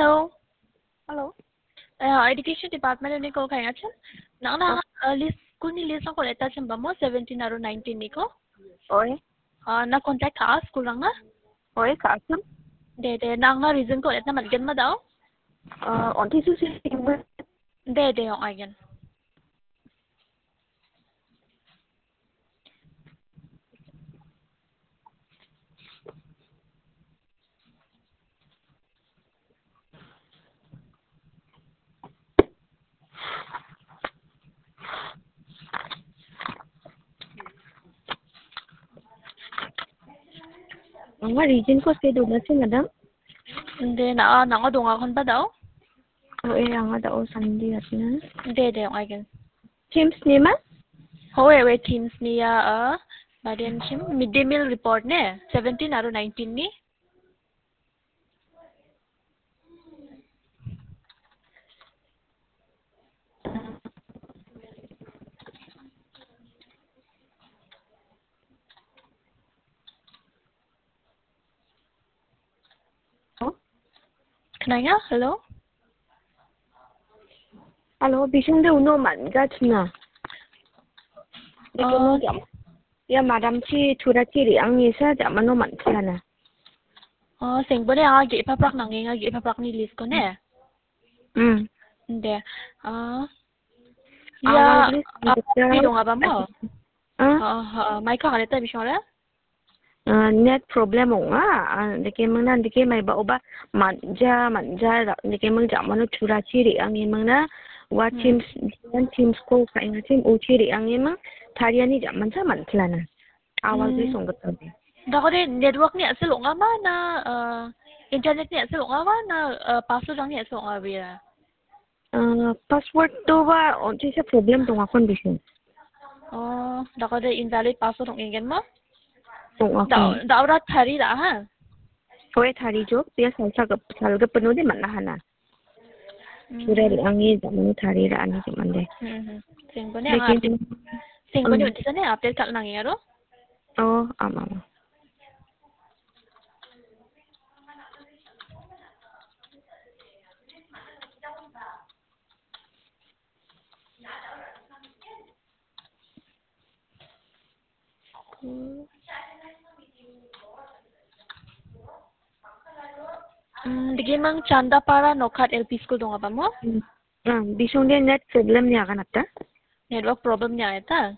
Hello. Hello. Education department ni call kaya chan. Na list school ni list ko leta chan ba mo 17 aro 19 ni ko. Oi. Na contact ka school lang na. Oi, kasam. De na reason ko leta man gen ma daw. On thi su si De ong ayan. Ang region ko sa do na si madam. De na nga donga kon ba daw. Oi, ang da o sandi at na. De ong ayan. Teams ni ma? We teams niya badian chim midday meal report ne 17 aro 19 ni. Kenanya? Hello? Hello, bisung de uno man ga chna. Ya madam chi thura chi ri ang ni sa ja mano man thana. Sing bo ne gi paprak nang nga gi paprak ni list ko ne. De. Ya bidong ba mo? Mai ka kaneta bisong ra? Net problem nga deke mong nan deke mai ba oba manja deke mong ja mano thura chi ri ang ni mong na wa teams ko ka ing team u chi ri ang ni mong thariani ja manja man thlana awal bi song gat be da ko de network ni asal nga ma na internet ni asal nga ma na password ang ni asal nga bia. Password to ba on chi sa problem to nga kon bising Da ko de invalid password ang ingen mo? tong akon da ora thari da ha. Hoy thari jo pia sal ga panu de man na hana thura ri ang ni ja mano thari ra ani ja man de Sing bo ne nga sing bo ne unti sa ne update kal nang ngaro. Ama. Digi mang Chanda para Nokhat LP school dong ba mo? Bisong de net problem niya kan atta? Network problem niya ata.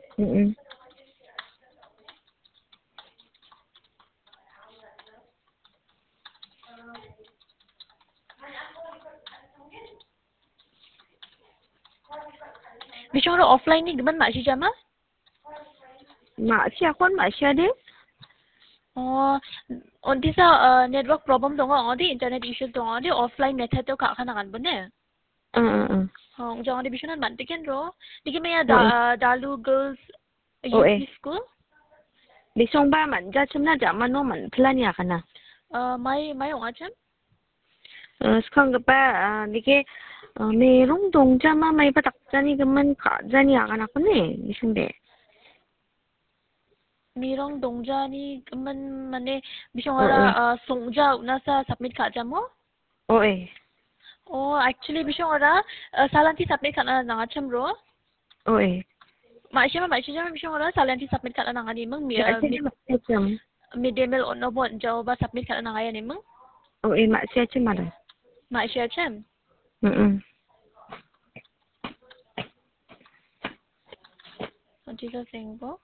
Bisong ro offline ni giman ma si jama? Ma siya kon ma siya de? Onti sa network problem dong di internet issue dong di offline method to ka kanangan bo ne. Jang di bisong man tiken ro. Digi maya Dalu Girls Youth School. Bisong ba man ja chumna jama no man plan ya kana. May ong acham? Skang pa dike merong dong jama may patak jani gaman ka jani akan ako ne bisong de. Mirong dongja ni man mane bisong ara songja na sa submit ka jam mo? Actually bisong ara salanti submit ka na ngacham ro? Maisha bisong ara salanti submit ka na ngani mong midday meal on no bon jaw ba submit ka na ngaya ni mong? Maisha cham madam. Maisha cham? Onti sa singbo?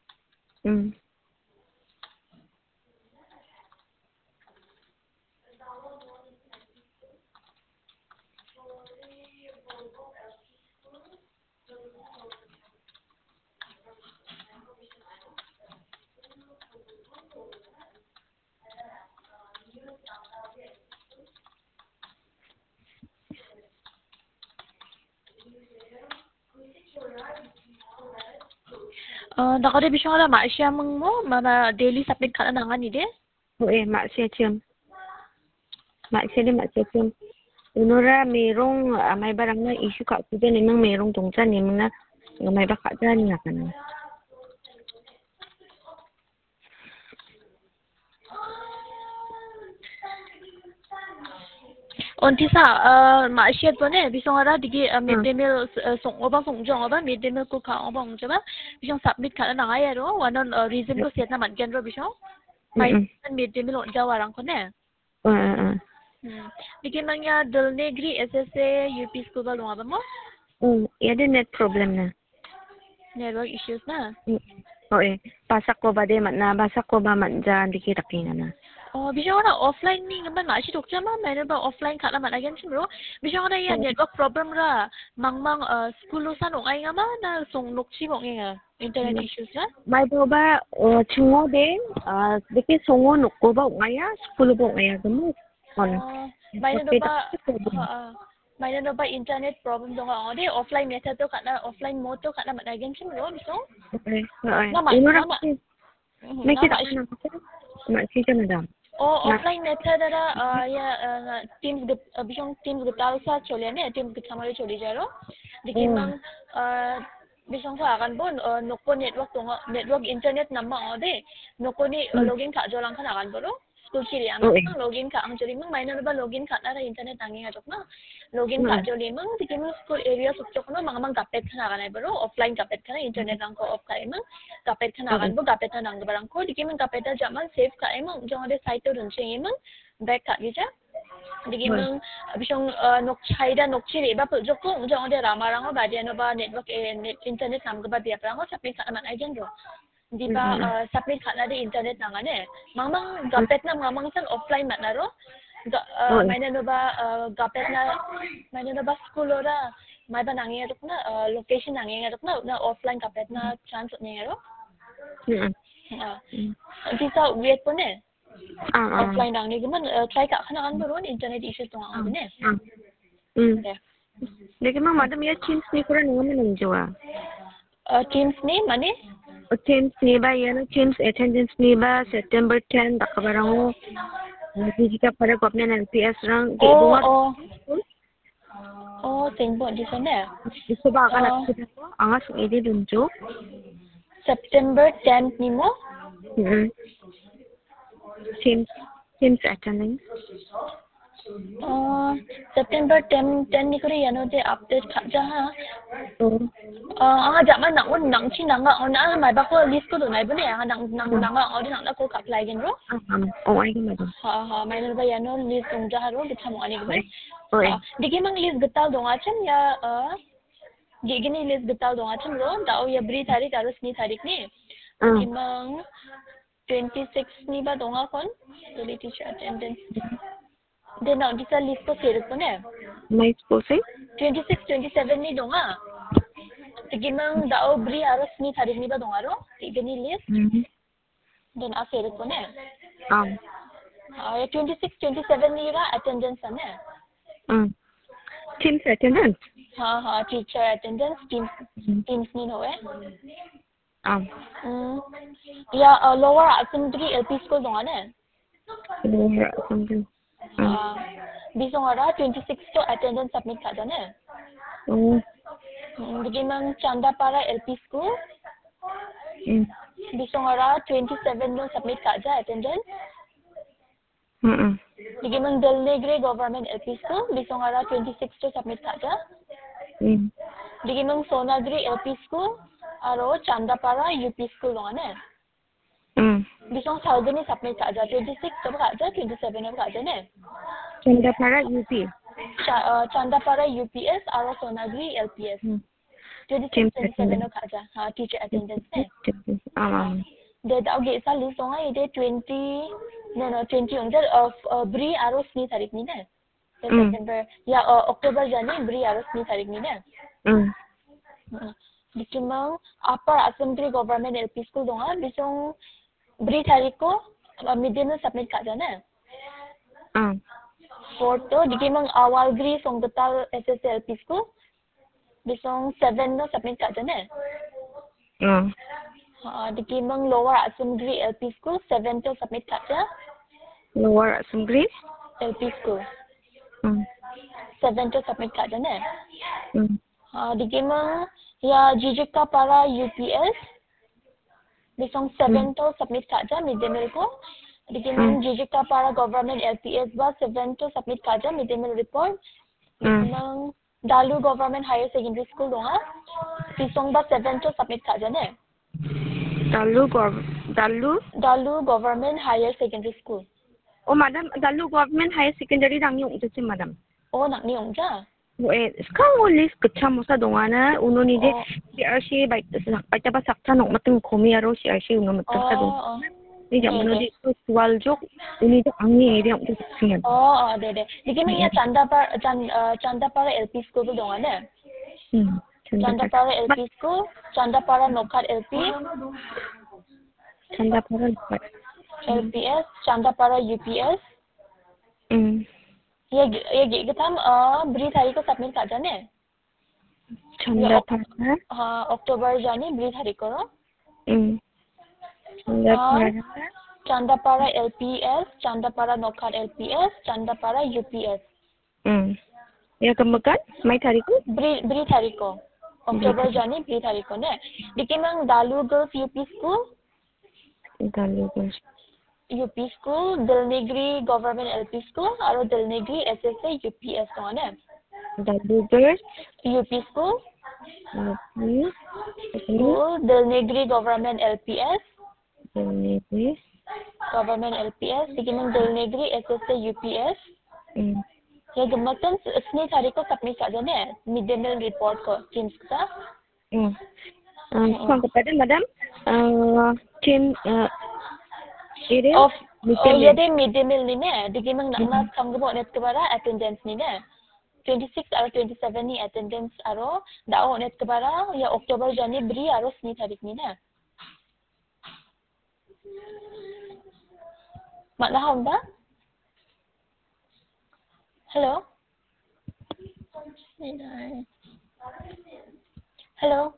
Da ko de bisong ara Maisha mong mo mana daily submit ka na ngani de? Maisha cham. Maisha cham. Unora merong may barang na issue ka ko din nang merong tungsa ni mga may baka dyan nga kana. Ontisa masyad po ne bisong ara digi midday meal song obang songjong oba midday meal ko ka obang jaba bisong submit ka na ngaya ro wanon reason ko set na man gen ro bisong mai midday meal on jawarang ko ne digi mangya dal negri SSA UP school ba lunga ba mo yade net problem na network issues na pasak ko ba de man na basak ko ba man jan digi takinga na bisong ara offline ni ngaman ma si dokja ma mai ba offline ka na man again simro bisong ara ya network problem ra mangmang school lo san ong ai ngama na song nokchi mo nga internet issues na mai bo ba chungo de diki songo nokko ba ong aya school bo ong aya gamu mai na ba internet problem dong ang de offline method to kana offline mode to kana man again simro bisong May kita na si madam. Offline method ara ya teams bisong teams gutal sa chole ne teams gutsamari choli jaro dikimang bisong sa akan bon nokko network internet namma ode nokko ni login ka jolang kan akan boro school chiri ang login ka ang chori mang minor ba login ka na internet angin ajok na login ka choli mang dikimang school area sukchok na mga mang kapet kan akan ay boro offline kapet kan internet ang ko off ka mang kapet kan akan bo kapet na nang barang ko dikimang kapet a jaman save ka mang jong ode site to dun ching mang back ka gija dikimang bisong nokchiri ba pujok ko jong ode ramarang ba dia no ba network internet nam ba dia prang ko sapin ka man agent ro di ba submit ka na di internet na nga ne mamang gapet na mamang san offline man na ro may na ba gapet na may na ba school ora may ba nangyayarok na location nangyayarok na offline gapet na chance nangyayarok di sa wait po ne offline lang ni guman try ka kana kan ron internet issues to nga ne Lagi mang madam ya Teams ni kurang naman ang jawa. Teams ni mani? Teams ni ba yan Teams attendance ni ba September 10 dakabarang mo. Jika pada kopnya ng PS rang tingbo di sana. Gusto ba ka nakita ko? Angas ng ide dunjo. September 10 ni mo? Teams attendance. September 10 ni ko rin ano de update ka ha. Jaman nang chi nang na mai ba ko list ko do nai bune nang na ko apply gen ro. Ay madam. Mai na ba yano list ung ja ro de chamo ani ko. Digi mang list gatal dong acham ya gini list gatal dong acham ro da ya bri tarik aros ni tarik ni. Imang 26 ni ba dong akon to teacher attendance. Then now this list ko share ko ne. May suppose 26 27 ni donga. Tigimang dao bri aros ni tarik ni ba donga ro? Tigani list. Then a share ko ne. 26 27 ni ra attendance ne. Teams attendance. Teacher attendance teams ni no eh. Ya lower assembly LP school donga ne. Lower assembly. Bisong ara 26 to attendance submit ka ne. Bigimang Chandapara LP school. Bisong ara 27 no submit ka attendance. Bigimang Del Negre Government LP school. Bisong ara 26 to submit ka. Bigimang Sonagri LP school. Aro Chandapara UP school ne. Bisong Salgani submit ka 26 to ka 27 no ka ne. Chandapara UP. Chandapara UPS aro Sonagri LPS. 26 27 no ka teacher attendance ne. De okay sa list nga ide 20 yung of bri aro ni tarik ni ne. September ya October jani bri aro ni tarik ni ne. Dikimang upper assembly government LP school donga bisong bri tarik ko midday no submit ka ne. Photo dikimang awalgri song betal SSLP school bisong 7 no submit ka ne. Dikimang lower assembly LP school 7 to submit ka Lower assembly LP school 7 to submit ka ne. Dikimang ya Jijika para UPS bisong 7 to submit ka midday meal ko Dikimang Jijikta para government LPS ba 7 to submit kaja midday meal report. Dikimang Dalu government higher secondary school donga. Pisong ba 7 to submit kaja ne. Dalu government higher secondary school. Oh madam, Dalu government higher secondary dang yung ito madam. Oh nak ni ongja. Sekarang ulis kecam masa dongana uno ni je CRC baik baca pas sakta nok matem komi aro CRC uno matem sa dong. Ni zaman uno di jual jok uni jok angni area untuk singan. De. Dikimang ya Canda para LP school tu dongana. Canda para LP school, Canda para Nokhat LP. Canda para Nokhat. LPS, Canda para UPS. ये गीतम ब्री तारीख को submit कर जाने हाँ अक्टूबर जाने ब्री तारीख को चंदापारा LPS चंदापारा नोखार LPS चंदापारा UPS ये कब मकान मई तारीख को ब्री तारीख को अक्टूबर जाने ब्री तारीख को ने लेकिन मैं दालू girls UP UP school, Dilnigri government LP school, और Dilnigri SSA UPS कौन है? Dilnigri UP school, Dilnigri government LPS, Dilnigri government LPS, लेकिन मैं Dilnigri SSA UPS, ये गम्मतन स्नी तारीख को सबमिट कर देने हैं midday meal report को टीम्स का। कौन कहते हैं मैडम? टीम यदि midday meal ni ne digimang nak samgbo net kebara attendance ni ne 26 aro 27 ni attendance aro dao net kebara ya October jani bri aro sni tarik ni ne makna honda hello hello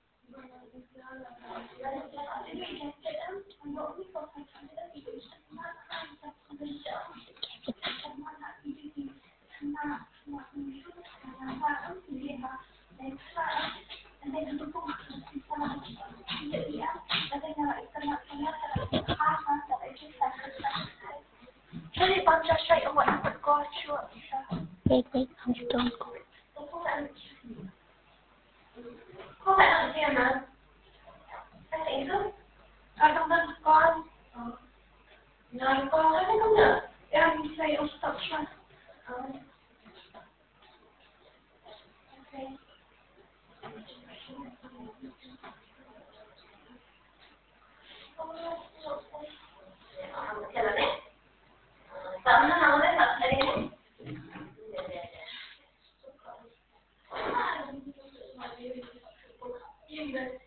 Wait, I'm still